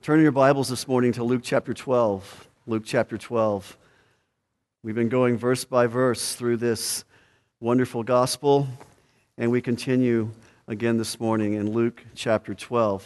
Turn your Bibles this morning to Luke chapter 12. Luke chapter 12. We've been going verse by verse through this wonderful gospel, and we continue again this morning in Luke chapter 12.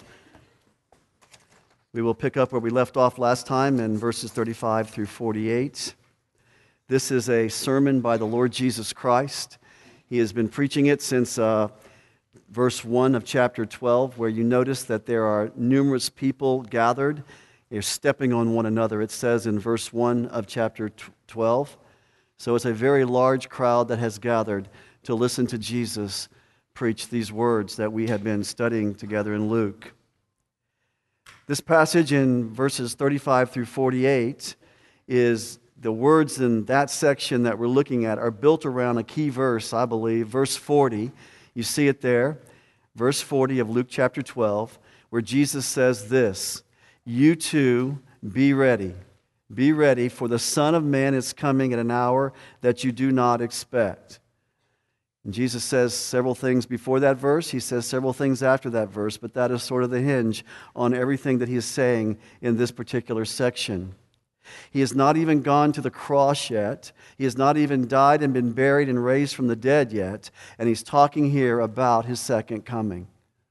We will pick up where we left off last time in verses 35 through 48. This is a sermon by the Lord Jesus Christ. He has been preaching it since verse 1 of chapter 12, where you notice that there are numerous people gathered. They're stepping on one another, it says in verse 1 of chapter 12. So it's a very large crowd that has gathered to listen to Jesus preach these words that we have been studying together in Luke. This passage in verses 35 through 48 is the words in that section that we're looking at are built around a key verse, I believe, verse 40. You see it there, verse 40 of Luke chapter 12, where Jesus says this, "You too be ready. Be ready, for the Son of Man is coming at an hour that you do not expect." And Jesus says several things before that verse. He says several things after that verse, but that is sort of the hinge on everything that he is saying in this particular section. He has not even gone to the cross yet. He has not even died and been buried and raised from the dead yet. And he's talking here about his second coming.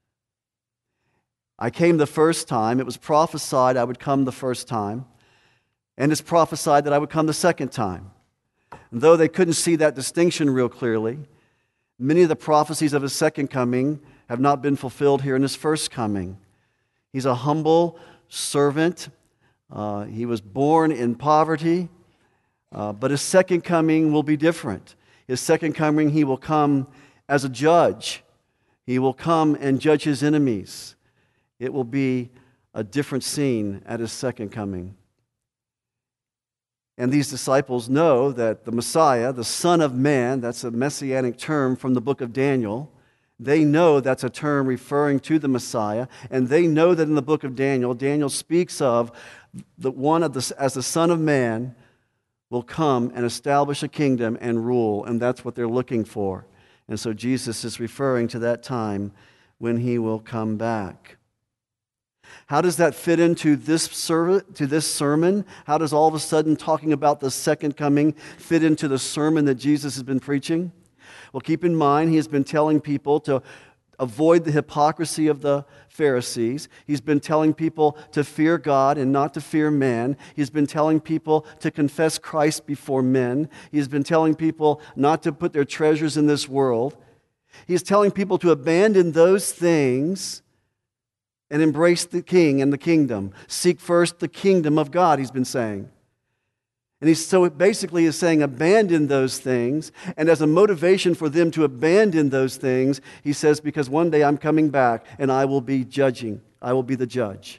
I came the first time. It was prophesied I would come the first time. And it's prophesied that I would come the second time. And though they couldn't see that distinction real clearly, many of the prophecies of his second coming have not been fulfilled here in his first coming. He's a humble servant. He was born in poverty, but his second coming will be different. His second coming, he will come as a judge. He will come and judge his enemies. It will be a different scene at his second coming. And these disciples know that the Messiah, the Son of Man, that's a messianic term from the book of Daniel. They know that's a term referring to the Messiah, and they know that in the book of Daniel, Daniel speaks of the one as the Son of Man will come and establish a kingdom and rule, and that's what they're looking for. And so Jesus is referring to that time when he will come back. How does that fit into this sermon? How does all of a sudden talking about the second coming fit into the sermon that Jesus has been preaching? Well, keep in mind, he has been telling people to avoid the hypocrisy of the Pharisees. He's been telling people to fear God and not to fear man. He's been telling people to confess Christ before men. He's been telling people not to put their treasures in this world. He's telling people to abandon those things and embrace the King and the kingdom. Seek first the kingdom of God, he's been saying. And so basically is saying abandon those things. And as a motivation for them to abandon those things, he says, because one day I'm coming back and I will be judging. I will be the judge.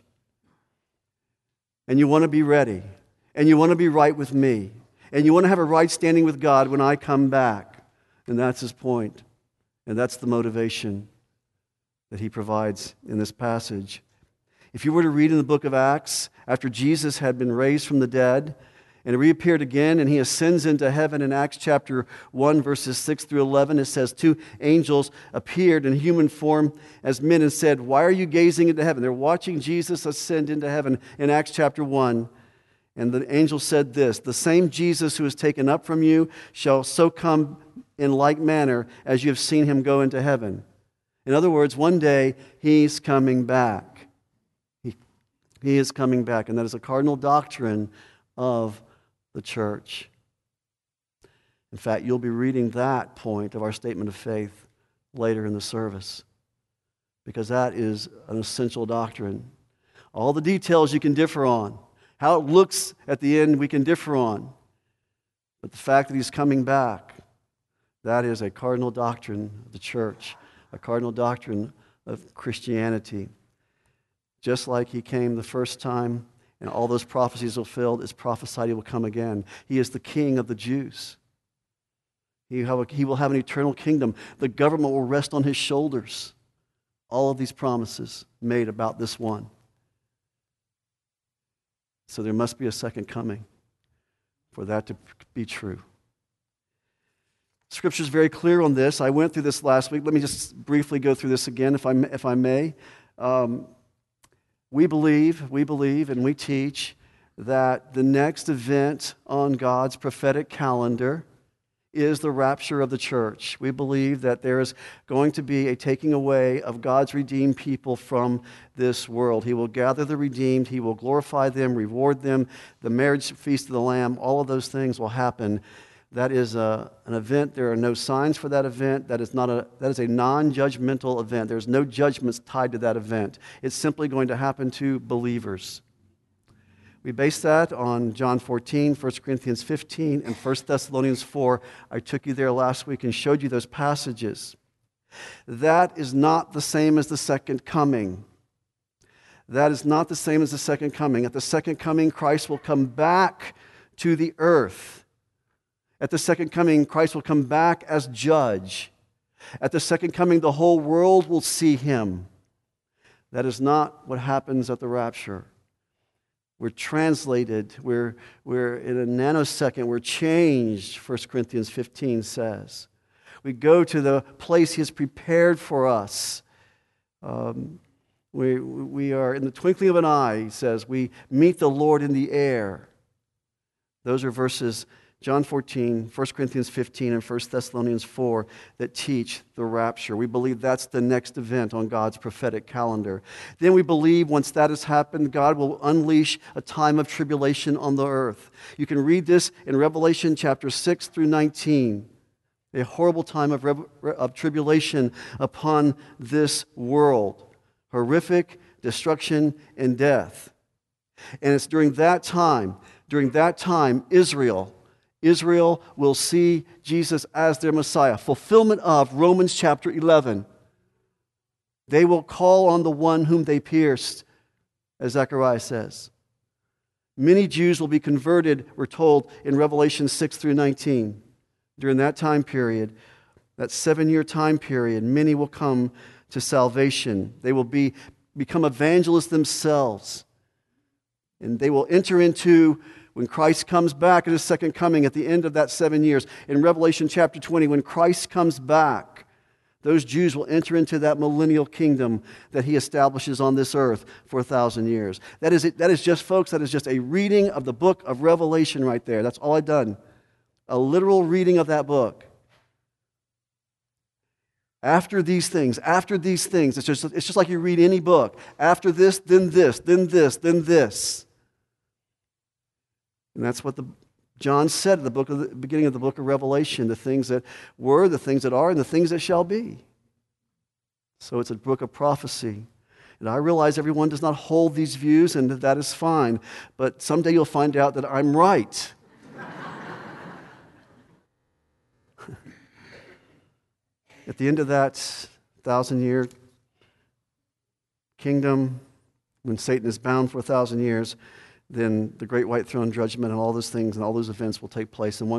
And you want to be ready. And you want to be right with me. And you want to have a right standing with God when I come back. And that's his point. And that's the motivation that he provides in this passage. If you were to read in the book of Acts, after Jesus had been raised from the dead, and reappeared again, and he ascends into heaven in Acts chapter 1, verses 6 through 11. It says, 2 angels appeared in human form as men and said, "Why are you gazing into heaven?" They're watching Jesus ascend into heaven in Acts chapter 1. And the angel said this, "The same Jesus who is taken up from you shall so come in like manner as you have seen him go into heaven." In other words, one day he's coming back. He is coming back, and that is a cardinal doctrine of the church. In fact, you'll be reading that point of our statement of faith later in the service, because that is an essential doctrine. All the details you can differ on. How it looks at the end we can differ on. But the fact that he's coming back, that is a cardinal doctrine of the church, a cardinal doctrine of Christianity. Just like he came the first time, and all those prophecies fulfilled, it's prophesied he will come again. He is the King of the Jews. He will have an eternal kingdom. The government will rest on his shoulders. All of these promises made about this one. So there must be a second coming for that to be true. Scripture is very clear on this. I went through this last week. Let me just briefly go through this again, if I may. We believe, and we teach that the next event on God's prophetic calendar is the rapture of the church. We believe that there is going to be a taking away of God's redeemed people from this world. He will gather the redeemed. He will glorify them, reward them. The marriage feast of the Lamb, all of those things will happen. That is an event. There are no signs for that event. That is a non-judgmental event. There's no judgments tied to that event. It's simply going to happen to believers. We base that on John 14, 1 Corinthians 15, and 1 Thessalonians 4. I took you there last week and showed you those passages. That is not the same as the second coming. That is not the same as the second coming. At the second coming, Christ will come back to the earth. At the second coming, Christ will come back as judge. At the second coming, the whole world will see him. That is not what happens at the rapture. We're translated, we're in a nanosecond, we're changed, 1 Corinthians 15 says. We go to the place he has prepared for us. We are in the twinkling of an eye, he says. We meet the Lord in the air. Those are verses John 14, 1 Corinthians 15, and 1 Thessalonians 4 that teach the rapture. We believe that's the next event on God's prophetic calendar. Then we believe once that has happened, God will unleash a time of tribulation on the earth. You can read this in Revelation chapter 6 through 19. A horrible time of tribulation upon this world. Horrific destruction and death. And it's during that time, Israel will see Jesus as their Messiah. Fulfillment of Romans chapter 11. They will call on the one whom they pierced, as Zechariah says. Many Jews will be converted, we're told, in Revelation 6 through 19. During that time period, that 7-year time period, many will come to salvation. They will become evangelists themselves. And they will enter into, when Christ comes back at his second coming at the end of that 7 years, in Revelation chapter 20, when Christ comes back, those Jews will enter into that millennial kingdom that he establishes on this earth for 1,000 years. That is just, folks, that is just a reading of the book of Revelation right there. That's all I've done. A literal reading of that book. After these things, it's just like you read any book. After this, then this, then this, then this. And that's what John said at the beginning of the book of Revelation, the things that were, the things that are, and the things that shall be. So it's a book of prophecy. And I realize everyone does not hold these views, and that is fine. But someday you'll find out that I'm right. At the end of that 1,000-year kingdom, when Satan is bound for 1,000 years, then the great white throne judgment and all those things and all those events will take place. And one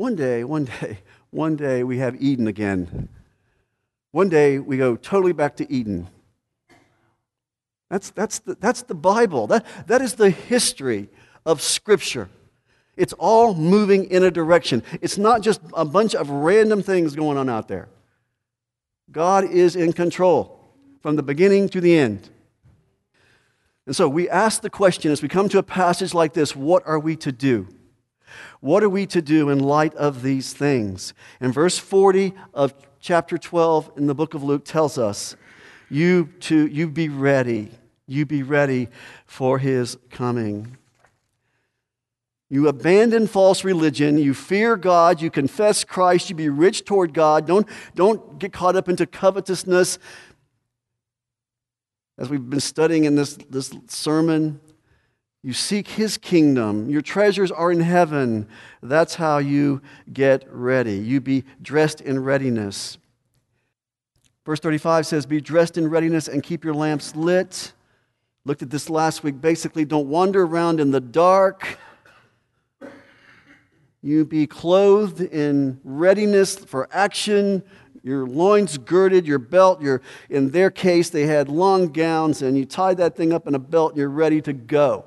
day we have Eden again. One day we go totally back to Eden. That's the Bible. That is the history of Scripture. It's all moving in a direction. It's not just a bunch of random things going on out there. God is in control from the beginning to the end. And so we ask the question as we come to a passage like this, what are we to do? What are we to do in light of these things? And verse 40 of chapter 12 in the book of Luke tells us, you be ready. You be ready for his coming. You abandon false religion. You fear God. You confess Christ. You be rich toward God. Don't get caught up into covetousness. As we've been studying in this sermon, you seek his kingdom. Your treasures are in heaven. That's how you get ready. You be dressed in readiness. Verse 35 says, be dressed in readiness and keep your lamps lit. Looked at this last week. Basically, don't wander around in the dark. You be clothed in readiness for action, your loins girded, your belt, in their case, they had long gowns, and you tie that thing up in a belt, and you're ready to go.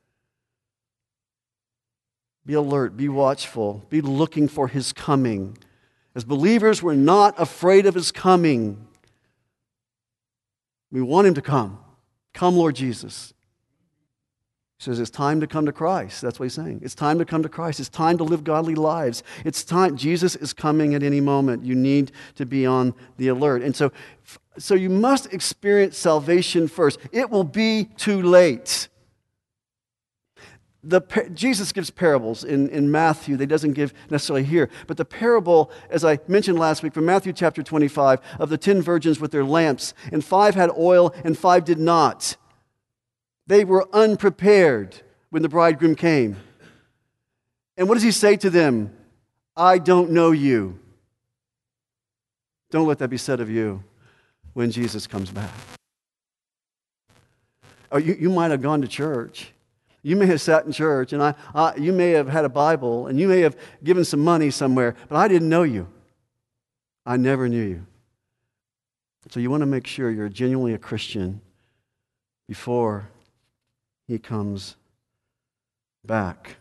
Be alert, be watchful, be looking for his coming. As believers, we're not afraid of his coming. We want him to come. Come, Lord Jesus. He says it's time to come to Christ. That's what he's saying. It's time to come to Christ. It's time to live godly lives. It's time. Jesus is coming at any moment. You need to be on the alert. And so you must experience salvation first. It will be too late. Jesus gives parables in Matthew that he doesn't give necessarily here. But the parable, as I mentioned last week, from Matthew chapter 25, of the 10 virgins with their lamps, and 5 had oil and 5 did not. They were unprepared when the bridegroom came. And what does he say to them? I don't know you. Don't let that be said of you when Jesus comes back. Oh, you might have gone to church. You may have sat in church, and you may have had a Bible, and you may have given some money somewhere, but I didn't know you. I never knew you. So you want to make sure you're genuinely a Christian before he comes back.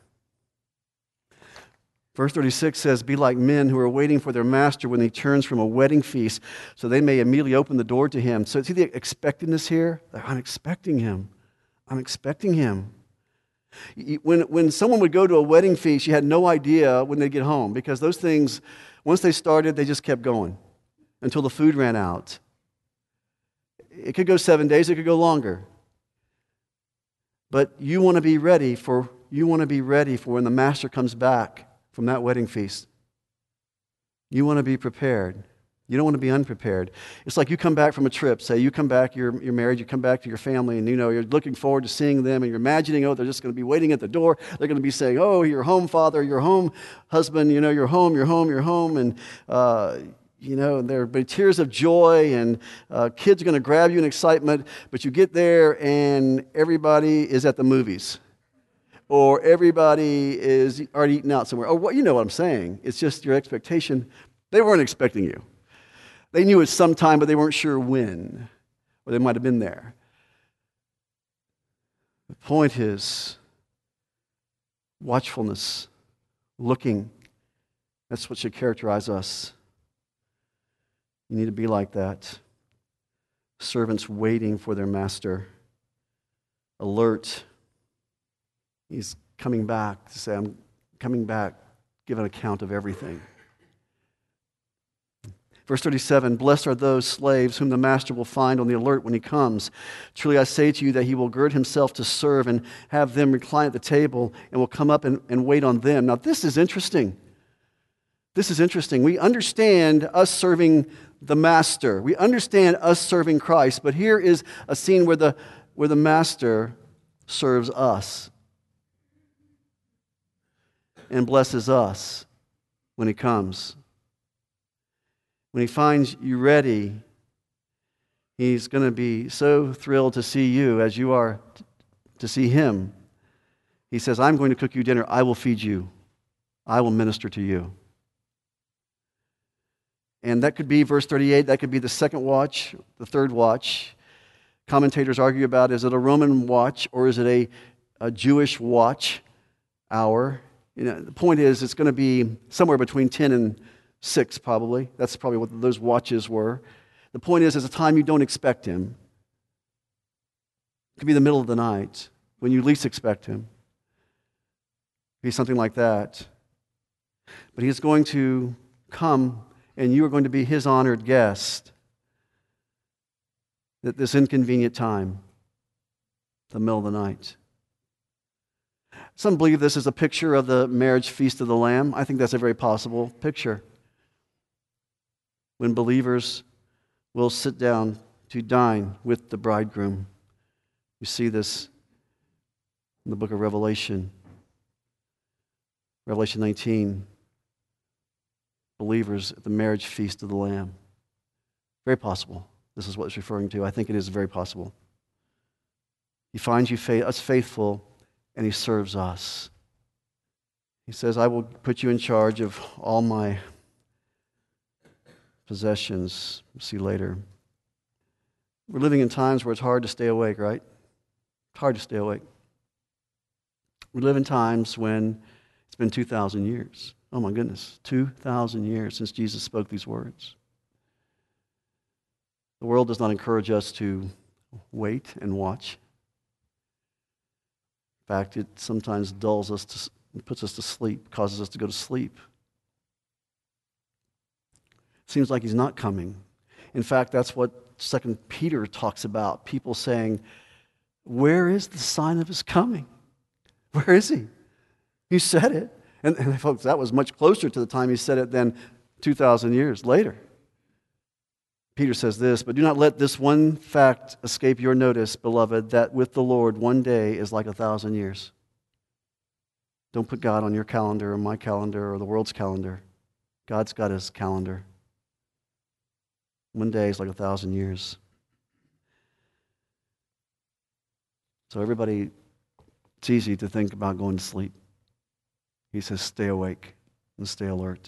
Verse 36 says, be like men who are waiting for their master when he turns from a wedding feast, so they may immediately open the door to him. So see the expectedness here? I'm expecting him. I'm expecting him. When someone would go to a wedding feast, you had no idea when they'd get home, because those things, once they started, they just kept going until the food ran out. It could go 7 days, it could go longer. But you want to be ready for when the master comes back from that wedding feast. You want to be prepared. You don't want to be unprepared. It's like you come back from a trip. Say you come back, you're married, you come back to your family, and you're looking forward to seeing them, and you're imagining, they're just going to be waiting at the door. They're going to be saying, you're home, father, you're home, husband, you're home, and and there'll be tears of joy, and kids are going to grab you in excitement, but you get there and everybody is at the movies, or everybody is already eating out somewhere. Or you know what I'm saying. It's just your expectation. They weren't expecting you. They knew it sometime, but they weren't sure when, or they might have been there. The point is watchfulness, looking. That's what should characterize us. You need to be like that. Servants waiting for their master. Alert. He's coming back to say, I'm coming back, give an account of everything. Verse 37, blessed are those slaves whom the master will find on the alert when he comes. Truly I say to you that he will gird himself to serve and have them recline at the table and will come up and wait on them. Now this is interesting. This is interesting. We understand us serving the master. We understand us serving Christ. But here is a scene where the master serves us and blesses us when he comes. When he finds you ready, he's going to be so thrilled to see you as you are to see him. He says, I'm going to cook you dinner. I will feed you. I will minister to you. And that could be verse 38. That could be the second watch, the third watch. Commentators argue about, is it a Roman watch or is it a Jewish watch hour? The point is, it's going to be somewhere between 10 and 6 probably. That's probably what those watches were. The point is, it's a time you don't expect him. It could be the middle of the night when you least expect him. It could be something like that. But he's going to come, and you are going to be his honored guest at this inconvenient time, the middle of the night. Some believe this is a picture of the marriage feast of the Lamb. I think that's a very possible picture, when believers will sit down to dine with the bridegroom. You see this in the book of Revelation. Revelation 19. Believers at the marriage feast of the Lamb. Very possible. This is what it's referring to. I think it is very possible. He finds us faithful, and he serves us. He says, I will put you in charge of all my possessions. We'll see later. We're living in times where it's hard to stay awake, right? It's hard to stay awake. We live in times when it's been 2,000 years. Oh my goodness, 2,000 years since Jesus spoke these words. The world does not encourage us to wait and watch. In fact, it sometimes dulls us, puts us to sleep, causes us to go to sleep. Seems like he's not coming. In fact, that's what 2 Peter talks about. People saying, where is the sign of his coming? Where is he? He said it. And folks, that was much closer to the time he said it than 2,000 years later. Peter says this, but do not let this one fact escape your notice, beloved, that with the Lord 1 day is like 1,000 years. Don't put God on your calendar or my calendar or the world's calendar. God's got his calendar. 1 day is like 1,000 years. So everybody, it's easy to think about going to sleep. He says, stay awake and stay alert.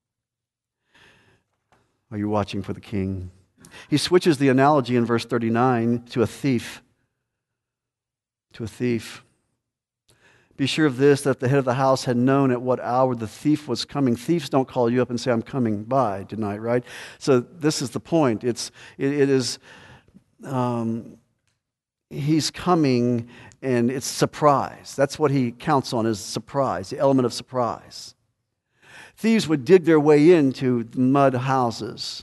Are you watching for the king? He switches the analogy in verse 39 to a thief. To a thief. Be sure of this, that the head of the house had known at what hour the thief was coming. Thieves don't call you up and say, I'm coming by tonight, right? So this is the point. He's coming, and it's surprise. That's what he counts on, is surprise, the element of surprise. Thieves would dig their way into mud houses.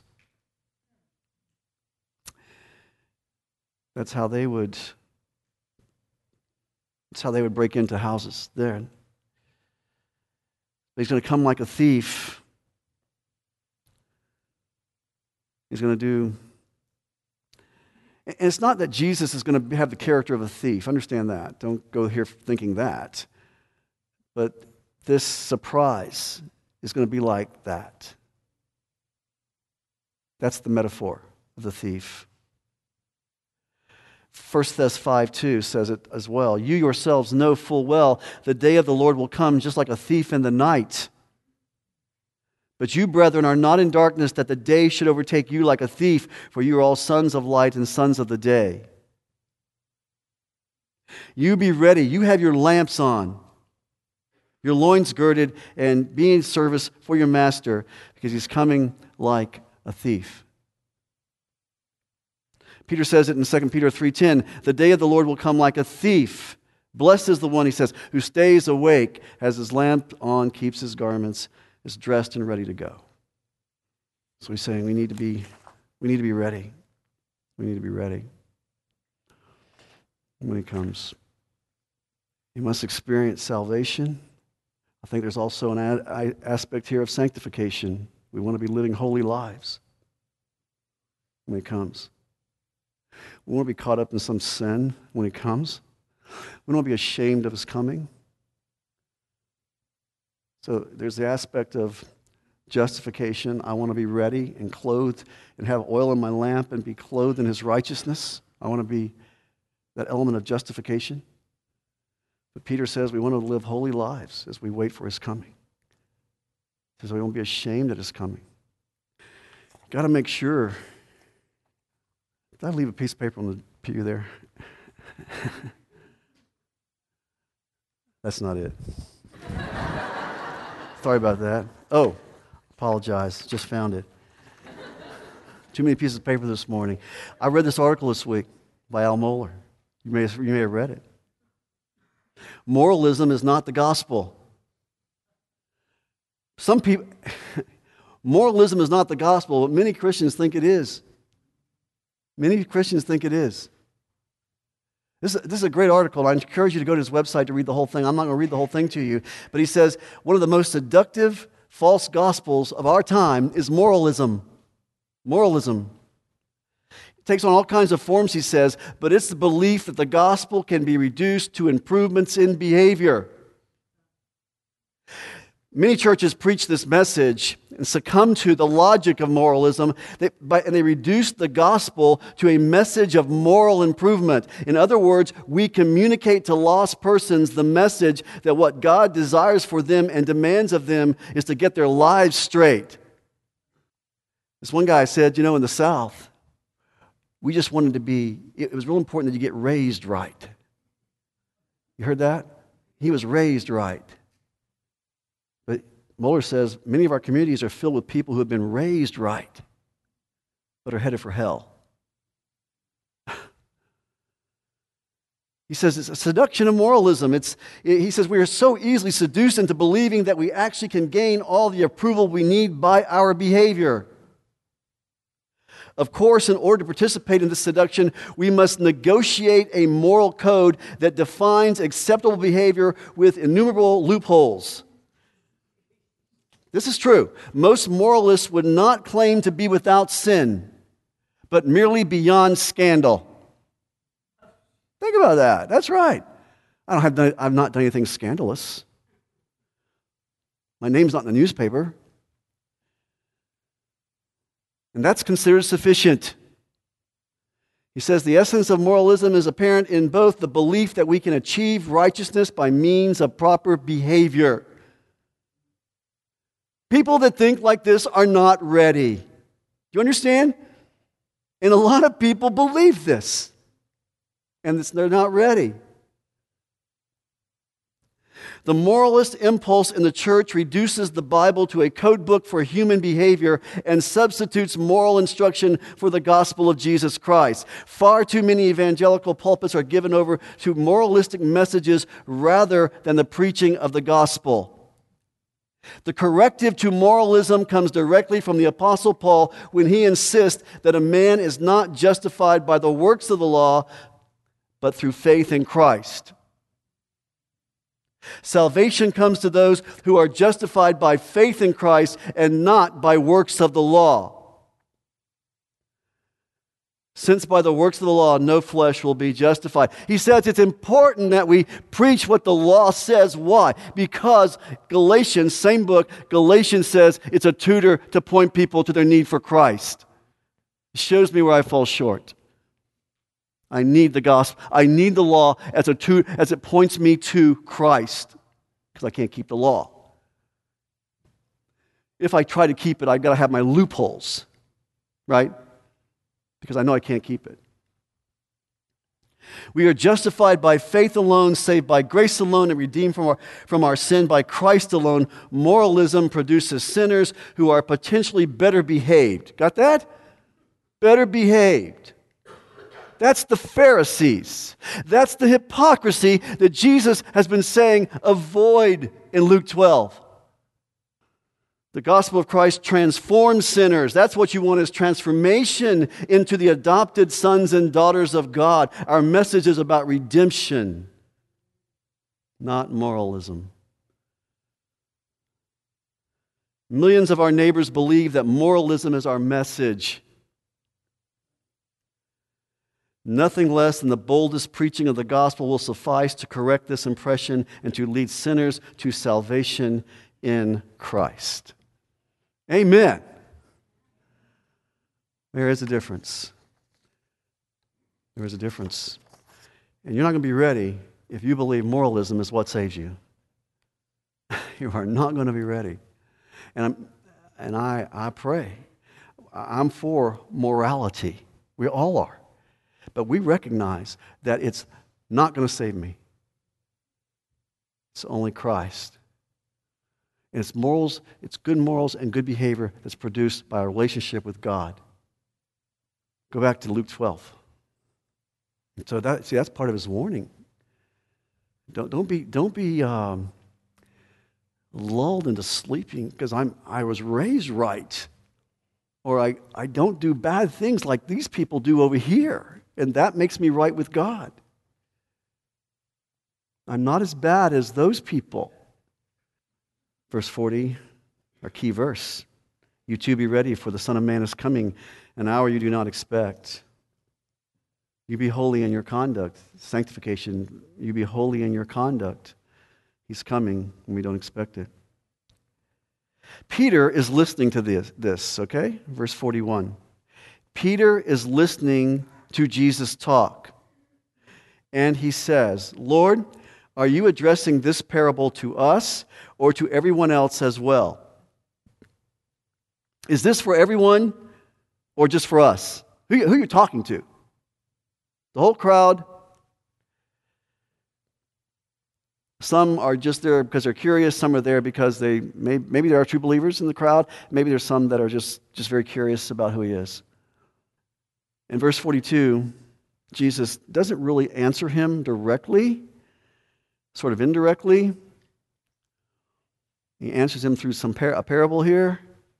That's how they would break into houses there. He's going to come like a thief. He's going to do... And it's not that Jesus is going to have the character of a thief. Understand that. Don't go here thinking that. But this surprise is going to be like that. That's the metaphor of the thief. 1 Thess 5:2 says it as well. You yourselves know full well the day of the Lord will come just like a thief in the night. But you, brethren, are not in darkness that the day should overtake you like a thief, for you are all sons of light and sons of the day. You be ready. You have your lamps on, your loins girded, and be in service for your master, because he's coming like a thief. Peter says it in 2 Peter 3:10, the day of the Lord will come like a thief. Blessed is the one, he says, who stays awake, has his lamp on, keeps his garments, is dressed and ready to go. So he's saying we need to be ready. We need to be ready when he comes. You must experience salvation. I think there's also an aspect here of sanctification. We want to be living holy lives when he comes. We want to be caught up in some sin when he comes. We don't want to be ashamed of his coming. So there's the aspect of justification. I want to be ready and clothed and have oil in my lamp and be clothed in his righteousness. I want to be that element of justification. But Peter says we want to live holy lives as we wait for his coming. He says we won't be ashamed at his coming. Got to make sure. Did I leave a piece of paper on the pew there? That's not it. Sorry about that. Oh, apologize. Just found it. Too many pieces of paper this morning. I read this article this week by Al Mohler. You may have read it. Moralism is not the gospel. Some people, moralism is not the gospel, but many Christians think it is. Many Christians think it is. This is a great article. I encourage you to go to his website to read the whole thing. I'm not going to read the whole thing to you. But he says one of the most seductive false gospels of our time is moralism. Moralism. It takes on all kinds of forms, he says, but it's the belief that the gospel can be reduced to improvements in behavior. Many churches preach this message and succumb to the logic of moralism, and they reduce the gospel to a message of moral improvement. In other words, we communicate to lost persons the message that what God desires for them and demands of them is to get their lives straight. This one guy said, in the South, we just wanted to be, it was real important that you get raised right. You heard that? He was raised right. But Mohler says many of our communities are filled with people who have been raised right, but are headed for hell. He says it's a seduction of moralism. He says we are so easily seduced into believing that we actually can gain all the approval we need by our behavior. Of course, in order to participate in this seduction, we must negotiate a moral code that defines acceptable behavior with innumerable loopholes. This is true. Most moralists would not claim to be without sin, but merely beyond scandal. Think about that. That's right. I've not done anything scandalous. My name's not in the newspaper. And that's considered sufficient. He says the essence of moralism is apparent in both the belief that we can achieve righteousness by means of proper behavior. People that think like this are not ready. Do you understand? And a lot of people believe this. And they're not ready. The moralist impulse in the church reduces the Bible to a code book for human behavior and substitutes moral instruction for the gospel of Jesus Christ. Far too many evangelical pulpits are given over to moralistic messages rather than the preaching of the gospel. The corrective to moralism comes directly from the Apostle Paul when he insists that a man is not justified by the works of the law, but through faith in Christ. Salvation comes to those who are justified by faith in Christ and not by works of the law. Since by the works of the law no flesh will be justified. He says it's important that we preach what the law says. Why? Because Galatians, same book, Galatians says it's a tutor to point people to their need for Christ. It shows me where I fall short. I need the gospel. I need the law as a tutor, as it points me to Christ, because I can't keep the law. If I try to keep it, I've got to have my loopholes, right? Because I know I can't keep it. We are justified by faith alone, saved by grace alone, and redeemed from our sin by Christ alone. Moralism produces sinners who are potentially better behaved. Got that? Better behaved. That's the Pharisees. That's the hypocrisy that Jesus has been saying avoid in Luke 12. The gospel of Christ transforms sinners. That's what you want, is transformation into the adopted sons and daughters of God. Our message is about redemption, not moralism. Millions of our neighbors believe that moralism is our message. Nothing less than the boldest preaching of the gospel will suffice to correct this impression and to lead sinners to salvation in Christ. Amen. There is a difference. There is a difference. And you're not going to be ready if you believe moralism is what saves you. You are not going to be ready. And I pray. I'm for morality. We all are. But we recognize that it's not going to save me. It's only Christ. And it's morals, it's good morals and good behavior that's produced by a relationship with God. Go back to Luke 12. And so that's part of his warning. Don't be lulled into sleeping because I was raised right. Or I don't do bad things like these people do over here. And that makes me right with God. I'm not as bad as those people. Verse 40, our key verse. You too be ready, for the Son of Man is coming, an hour you do not expect. You be holy in your conduct. Sanctification, you be holy in your conduct. He's coming and we don't expect it. Peter is listening to this, okay? Verse 41. Peter is listening to Jesus talk. And he says, Lord, are you addressing this parable to us or to everyone else as well? Is this for everyone or just for us? Who are you talking to? The whole crowd? Some are just there because they're curious. Some are there because maybe there are true believers in the crowd. Maybe there's some that are just very curious about who he is. In verse 42, Jesus doesn't really answer him directly, sort of indirectly. He answers him through a parable here.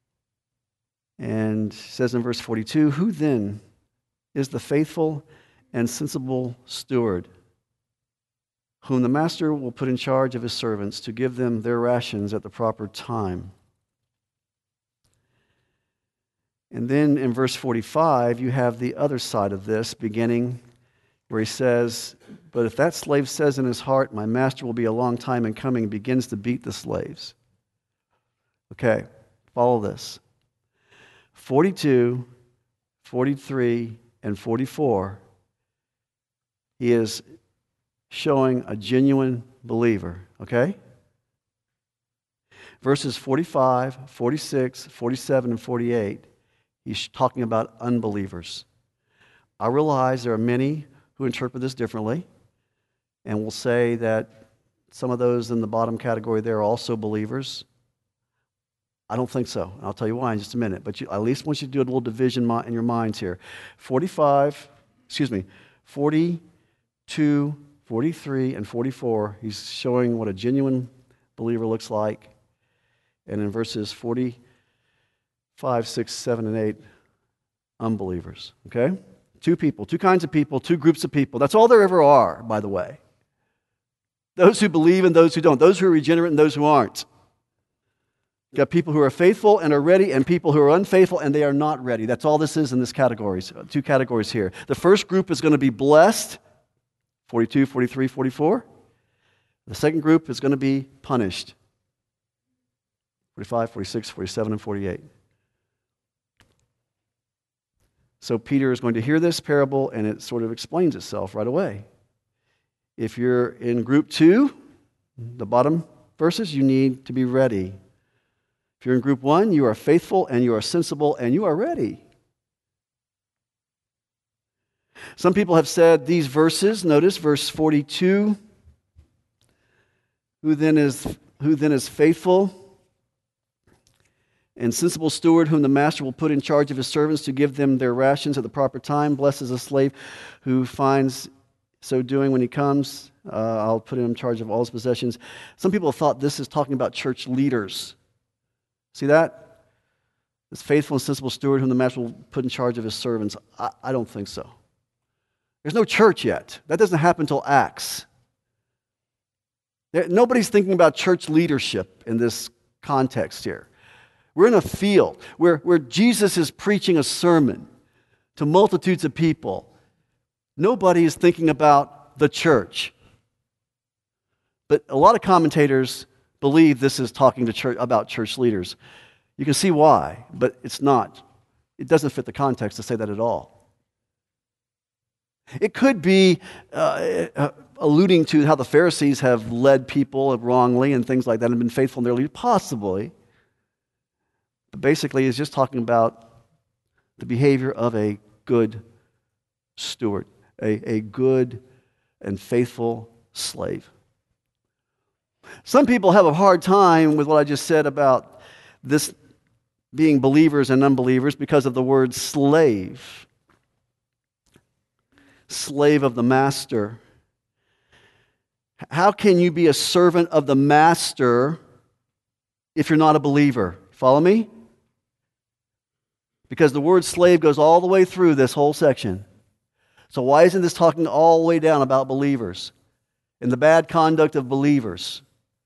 And says in verse 42, "Who then is the faithful and sensible steward, whom the master will put in charge of his servants to give them their rations at the proper time?" And then in verse 45, you have the other side of this, beginning where he says, "But if that slave says in his heart, 'My master will be a long time in coming,' and begins to beat the slaves." Okay, follow this. 42, 43, and 44, he is showing a genuine believer, okay? Verses 45, 46, 47, and 48, he's talking about unbelievers. I realize there are many who interpret this differently and will say that some of those in the bottom category there are also believers. I don't think so. I'll tell you why in just a minute. But I at least want you to do a little division in your minds here. 42, 43, and 44, he's showing what a genuine believer looks like. And in verses 45, 6, 7, and 8, unbelievers. Okay? Two kinds of people, two groups of people. That's all there ever are, by the way. Those who believe and those who don't. Those who are regenerate and those who aren't. You've got people who are faithful and are ready, and people who are unfaithful and they are not ready. That's all this is in this categories. Two categories here. The first group is going to be blessed, 42, 43, 44. The second group is going to be punished, 45, 46, 47, and 48. So Peter is going to hear this parable, and it sort of explains itself right away. If you're in group 2, the bottom verses, you need to be ready. If you're in group 1, you are faithful and you are sensible and you are ready. Some people have said these verses, notice verse 42, who then is faithful and sensible steward, whom the master will put in charge of his servants to give them their rations at the proper time. Blessed is a slave who finds so doing when he comes. I'll put him in charge of all his possessions. Some people have thought this is talking about church leaders. See that? This faithful and sensible steward whom the master will put in charge of his servants. I don't think so. There's no church yet. That doesn't happen until Acts. Nobody's thinking about church leadership in this context here. We're in a field where Jesus is preaching a sermon to multitudes of people. Nobody is thinking about the church. But a lot of commentators believe this is talking to about church leaders. You can see why, but it's not. It doesn't fit the context to say that at all. It could be alluding to how the Pharisees have led people wrongly and things like that and been faithful in their lead, possibly. But basically, it's just talking about the behavior of a good steward, a good and faithful slave. Some people have a hard time with what I just said about this being believers and unbelievers because of the word slave. Slave of the master. How can you be a servant of the master if you're not a believer? Follow me? Because the word slave goes all the way through this whole section. So why isn't this talking all the way down about believers and the bad conduct of believers?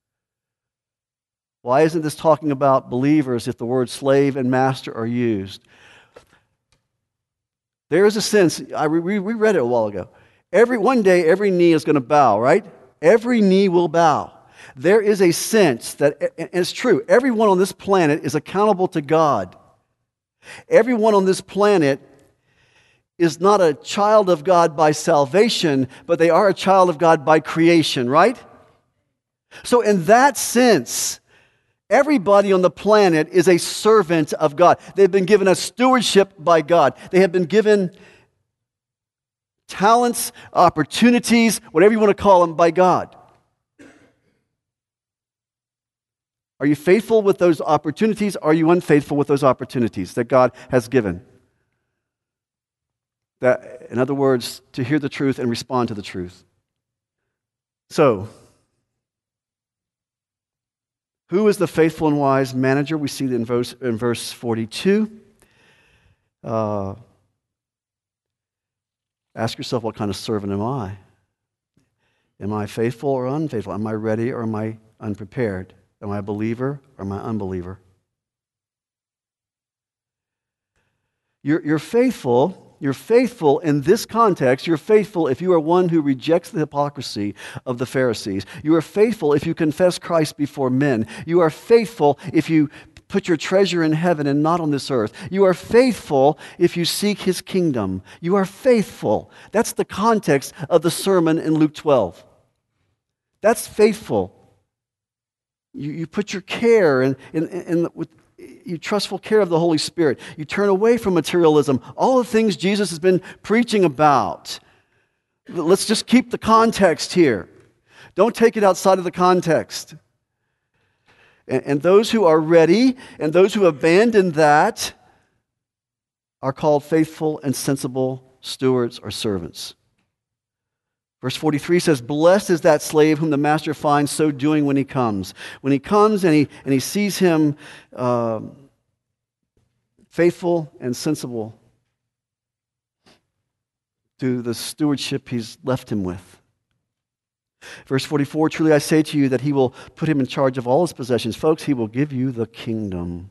Why isn't this talking about believers if the words slave and master are used? There is a sense, we read it a while ago. One day every knee is going to bow, right? Every knee will bow. There is a sense that, and it's true, everyone on this planet is accountable to God. Everyone on this planet is not a child of God by salvation, but they are a child of God by creation, right? So in that sense, everybody on the planet is a servant of God. They've been given a stewardship by God. They have been given talents, opportunities, whatever you want to call them, by God. Are you faithful with those opportunities? Are you unfaithful with those opportunities that God has given? That, in other words, to hear the truth and respond to the truth. So, who is the faithful and wise manager? We see that in verse 42. Ask yourself, what kind of servant am I? Am I faithful or unfaithful? Am I ready or am I unprepared? Am I a believer or am I an unbeliever? You're faithful. You're faithful in this context. You're faithful if you are one who rejects the hypocrisy of the Pharisees. You are faithful if you confess Christ before men. You are faithful if you put your treasure in heaven and not on this earth. You are faithful if you seek His kingdom. You are faithful. That's the context of the sermon in Luke 12. That's faithful. You put your care with you trustful care of the Holy Spirit. You turn away from materialism. All the things Jesus has been preaching about. Let's just keep the context here. Don't take it outside of the context. And those who are ready and those who abandon that are called faithful and sensible stewards or servants. Verse 43 says, "Blessed is that slave whom the master finds so doing when he comes." When he comes and he sees him faithful and sensible to the stewardship he's left him with. Verse 44, "Truly I say to you that he will put him in charge of all his possessions." Folks, he will give you the kingdom,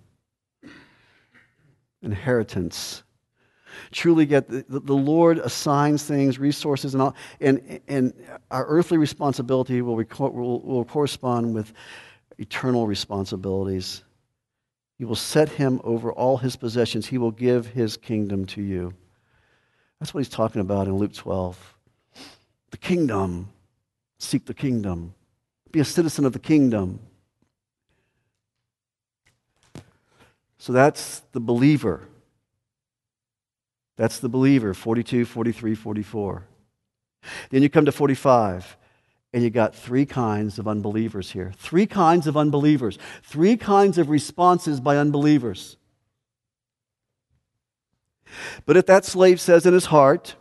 inheritance. Truly get the Lord assigns things, resources, and all, and our earthly responsibility will correspond with eternal responsibilities. You will set him over all his possessions. He will give his kingdom to you. That's what he's talking about in Luke 12. The kingdom. Seek the kingdom. Be a citizen of the kingdom. So that's the believer. That's the believer, 42, 43, 44. Then you come to 45, and you got three kinds of unbelievers here. Three kinds of unbelievers. Three kinds of responses by unbelievers. But if that slave says in his heart,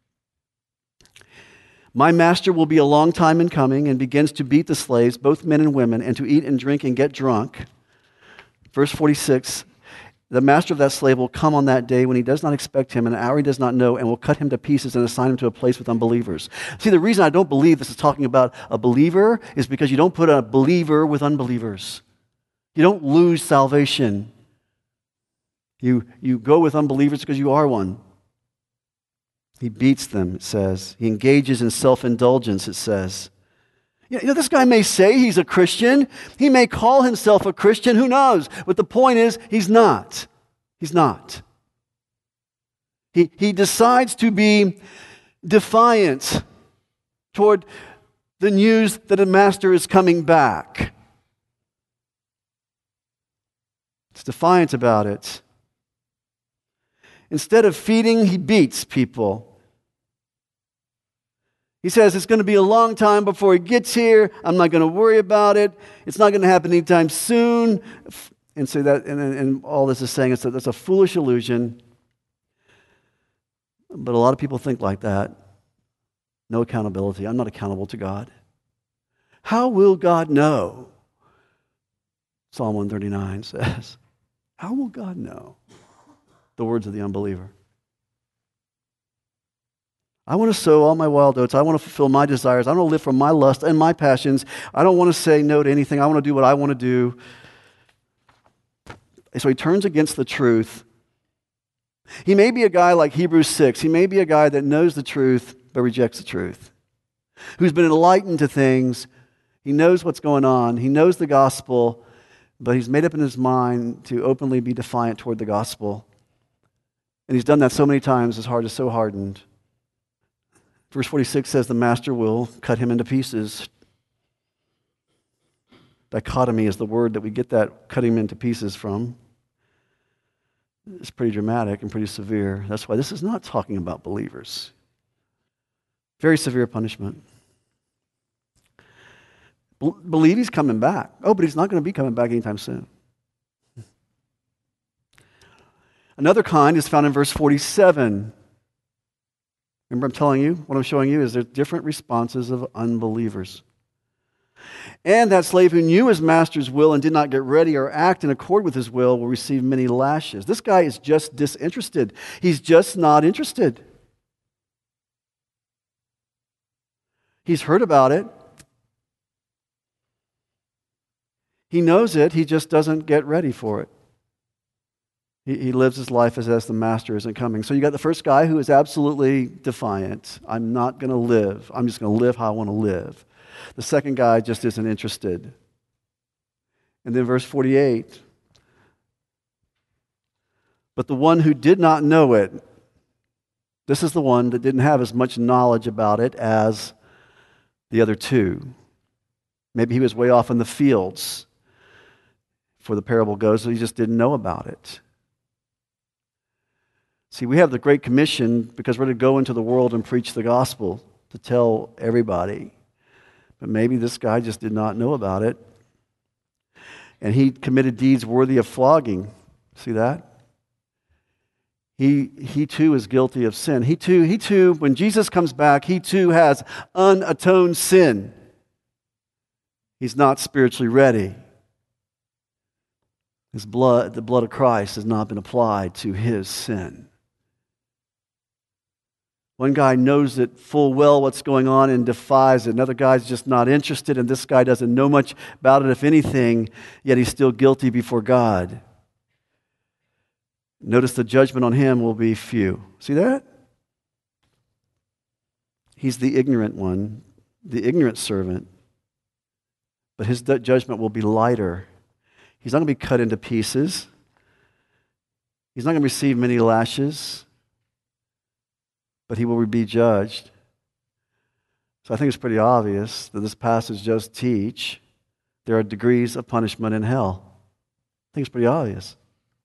"My master will be a long time in coming," and begins to beat the slaves, both men and women, and to eat and drink and get drunk, verse 46, "The master of that slave will come on that day when he does not expect him, an hour he does not know, and will cut him to pieces and assign him to a place with unbelievers." See, the reason I don't believe this is talking about a believer is because you don't put a believer with unbelievers. You don't lose salvation. You go with unbelievers because you are one. He beats them, it says. He engages in self-indulgence, it says. You know, this guy may say he's a Christian. He may call himself a Christian. Who knows? But the point is, he's not. He's not. He decides to be defiant toward the news that a master is coming back. It's defiant about it. Instead of feeding, he beats people. He says, "It's going to be a long time before he gets here. I'm not going to worry about it. It's not going to happen anytime soon." And so and all this is saying is that that's a foolish illusion. But a lot of people think like that. No accountability. I'm not accountable to God. How will God know? Psalm 139 says, how will God know? The words of the unbeliever. I want to sow all my wild oats. I want to fulfill my desires. I want to live from my lust and my passions. I don't want to say no to anything. I want to do what I want to do. And so he turns against the truth. He may be a guy like Hebrews 6. He may be a guy that knows the truth but rejects the truth. Who's been enlightened to things. He knows what's going on. He knows the gospel, but he's made up in his mind to openly be defiant toward the gospel. And he's done that so many times, his heart is so hardened. Verse 46 says the master will cut him into pieces. Dichotomy is the word that we get that cutting him into pieces from. It's pretty dramatic and pretty severe. That's why this is not talking about believers. Very severe punishment. Believe he's coming back. Oh, but he's not going to be coming back anytime soon. Another kind is found in verse 47. Remember, I'm telling you, what I'm showing you is there's different responses of unbelievers. And that slave who knew his master's will and did not get ready or act in accord with his will receive many lashes. This guy is just disinterested. He's just not interested. He's heard about it. He knows it. He just doesn't get ready for it. He lives his life as the master isn't coming. So you got the first guy who is absolutely defiant. I'm not going to live. I'm just going to live how I want to live. The second guy just isn't interested. And then verse 48. But the one who did not know it, this is the one that didn't have as much knowledge about it as the other two. Maybe he was way off in the fields, for the parable goes, so he just didn't know about it. See, we have the Great Commission because we're to go into the world and preach the gospel, to tell everybody. But maybe this guy just did not know about it. And he committed deeds worthy of flogging. See that? He too is guilty of sin. He too, when Jesus comes back, he too has unatoned sin. He's not spiritually ready. His blood, the blood of Christ, has not been applied to his sin. One guy knows it full well what's going on and defies it. Another guy's just not interested, and this guy doesn't know much about it, if anything, yet he's still guilty before God. Notice the judgment on him will be few. See that? He's the ignorant one, the ignorant servant, but his judgment will be lighter. He's not going to be cut into pieces. He's not going to receive many lashes, but he will be judged. So I think it's pretty obvious that this passage does teach there are degrees of punishment in hell. I think it's pretty obvious.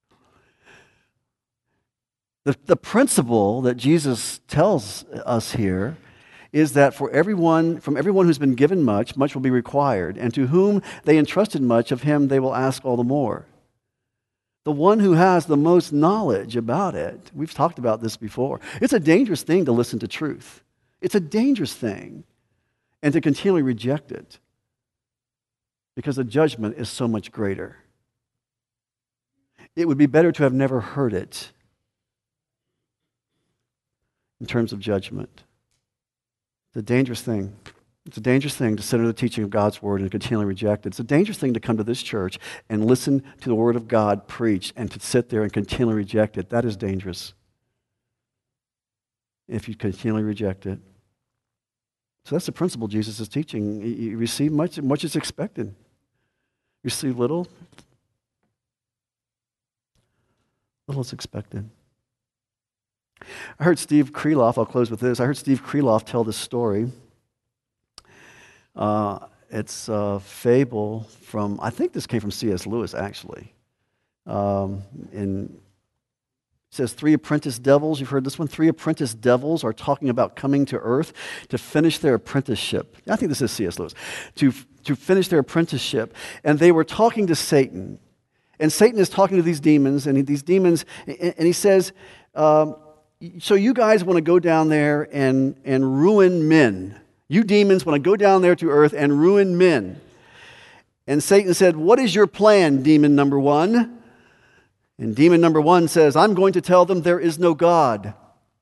The principle that Jesus tells us here is that from everyone who's been given much, much will be required, and to whom they entrusted much, of him they will ask all the more. The one who has the most knowledge about it, we've talked about this before. It's a dangerous thing to listen to truth. It's a dangerous thing, and to continually reject it, because the judgment is so much greater. It would be better to have never heard it in terms of judgment. It's a dangerous thing. It's a dangerous thing to sit under the teaching of God's word and continually reject it. It's a dangerous thing to come to this church and listen to the word of God preached and to sit there and continually reject it. That is dangerous if you continually reject it. So that's the principle Jesus is teaching. You receive much is expected. You receive little is expected. I heard Steve Kreloff, I'll close with this. I heard Steve Kreloff tell this story. It's a fable from, I think this came from C.S. Lewis, actually. It says 3 apprentice devils. You've heard this one? 3 apprentice devils are talking about coming to earth to finish their apprenticeship. I think this is C.S. Lewis. To finish their apprenticeship. And they were talking to Satan. And Satan is talking to these demons, and he says, so you guys want to go down there and ruin men. You demons want to go down there to earth and ruin men. And Satan said, what is your plan, demon number 1? And demon number 1 says, I'm going to tell them there is no God.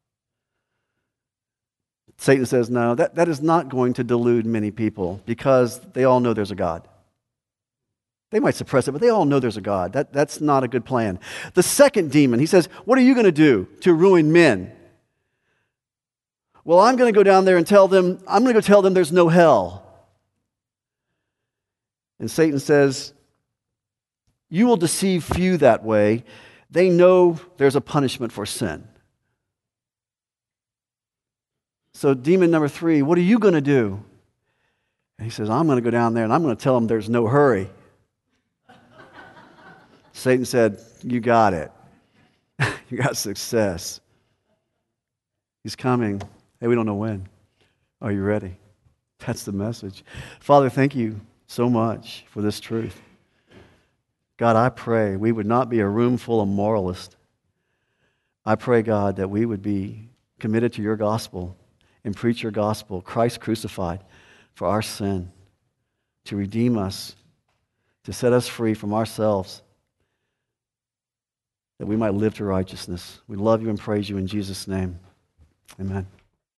Satan says, no, that is not going to delude many people because they all know there's a God. They might suppress it, but they all know there's a God. That's not a good plan. The second demon, he says, what are you going to do to ruin men? Well, I'm going to go down there and tell them there's no hell. And Satan says, you will deceive few that way. They know there's a punishment for sin. So demon number 3, what are you going to do? And he says, I'm going to go down there and I'm going to tell them there's no hurry. Satan said, you got it. You got success. He's coming. Hey, we don't know when. Are you ready? That's the message. Father, thank you so much for this truth. God, I pray we would not be a room full of moralists. I pray, God, that we would be committed to your gospel and preach your gospel, Christ crucified for our sin, to redeem us, to set us free from ourselves, that we might live to righteousness. We love you and praise you in Jesus' name. Amen.